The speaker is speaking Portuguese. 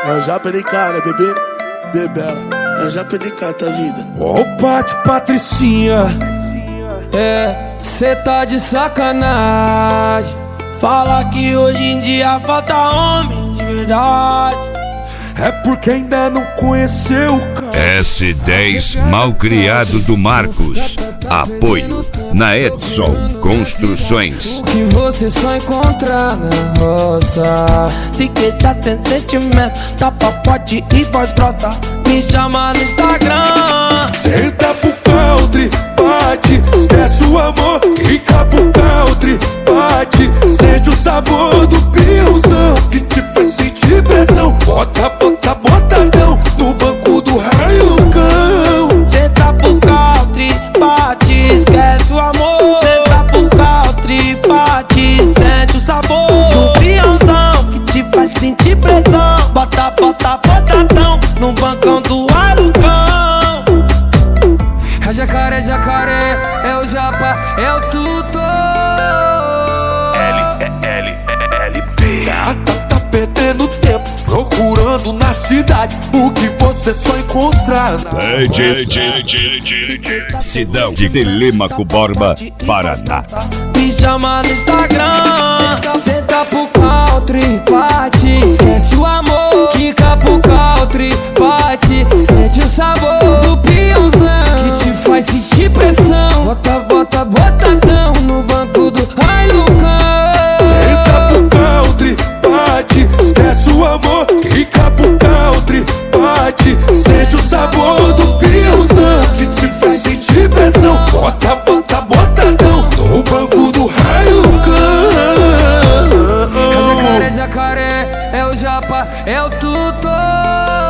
É o Japa de cara, bebê, bebela. É o Japa de cara, tá vida. Ô, Pati Patricinha, cê tá de sacanagem. Fala que hoje em dia falta homem de verdade. É porque ainda não conheceu o cara. S10 Malcriado do Marcos. Apoio na Edson Construções. Que você só encontra na roça. Se queixar sem sentimento, tapa forte e voz grossa. Me chama no Instagram. Senta pro country, bate, esquece o amor, fica pro country, bate, sente o sabor do piozão que te faz sentir pressão. Bota, bota, botadão no banco do raio-cão. Senta pro country, bate, esquece o amor. Senta pro country, bate, sente o sabor do piozão que te faz sentir pressão. Bota, bota, botadão no bancão do raio-cão. É jacaré, jacaré, é o japa, é o tutor. LP. Tá perdendo tempo procurando na cidade o que você só encontrar na Sidão de Telêmaco Borba, Paraná. Me chama no Instagram. Senta pro country, bate, esquece o amor. Quica pro country, bate, sente o sabor do piãozão que te faz sentir pressão. Bota, bota, botadão no banco do Hilux. Senta pro country, bate, esquece o amor, quica pro country, bate, sente o sabor do piãozão que te faz sentir pressão. Bota, bota, botadão no banco do É jacaré, jacaré, é o japa, é o tutor.